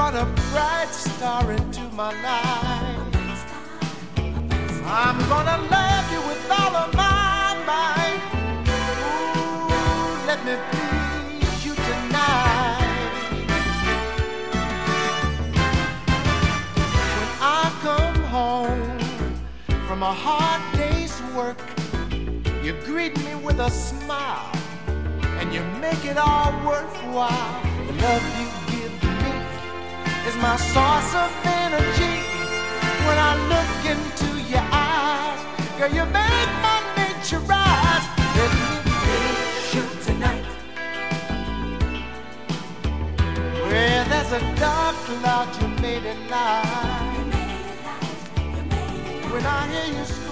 brought a bright star into my life. I'm gonna love you with all of my might. Ooh, let me please you tonight. When I come home from a hard day's work, you greet me with a smile and you make it all worthwhile. The love you give me is my source of energy. When I look into your eyes, girl, you make my nature rise. Let me please you tonight. Where there's a dark cloud, you made it light. When I hear you